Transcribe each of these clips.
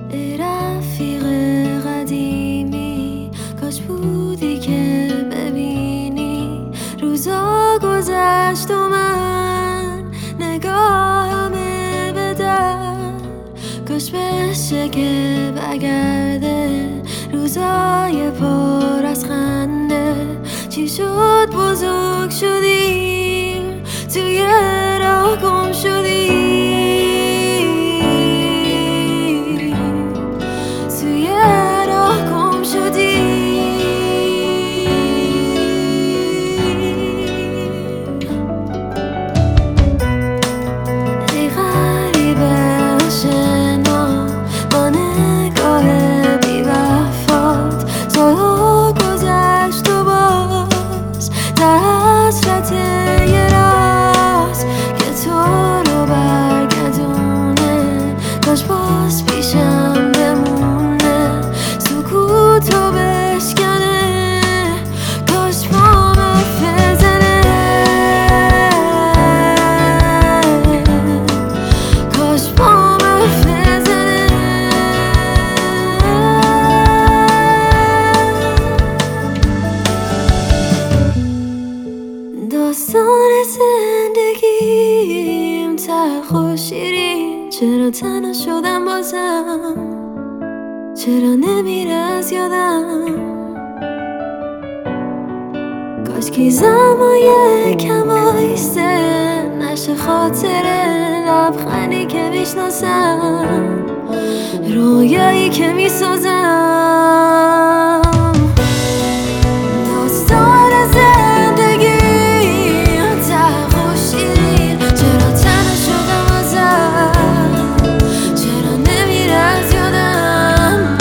ای رفیق قدیمی، کاش بودی که ببینی روزا گذشت و من نگاهمه به در. کاش بشه که برگرده روزای پر از خنده. چی شد بزرگ شدی توی راه گم شدی، توی راه گم شدی. ای غریبه آشنا با نگاه بی وفات، سالها گذشت و باز در حسرت یه راست که تو رو برگردونه. کاش باز پیشم بمونه سکوتو بشکنه، کاش پام بزنه، کاش پام بزنه. داستان زندگیم تلخ و شیرین، چرا تنها شدم بازم، چرا نمیره از یادم. کاش کی زمای کم آیسته نشه خاطر لبخندی که میشناسم، رویایی که میسازم. داستان زندگیم تلخ و شیرین، چرا تنها شدم ازم، چرا نمیره از یادم.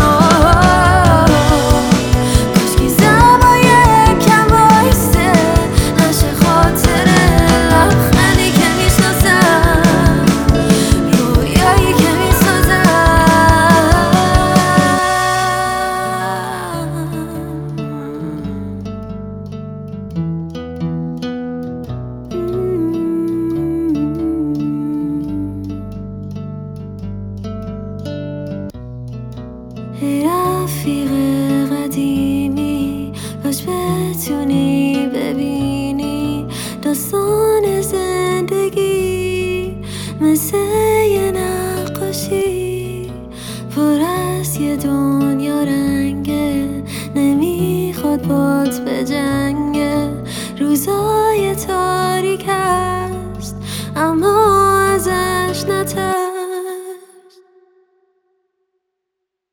کاش کی زمای کم بایسته نشه خاطر لبخندی که میشناسم، رویایی که میسازم. ای رفیق قدیمی، کاش بتونی ببینی داستان زندگی مثل یه نقاشی پر از یه دنیا رنگه، نمیخواد بات به جنگه. روزای تاریک هست اما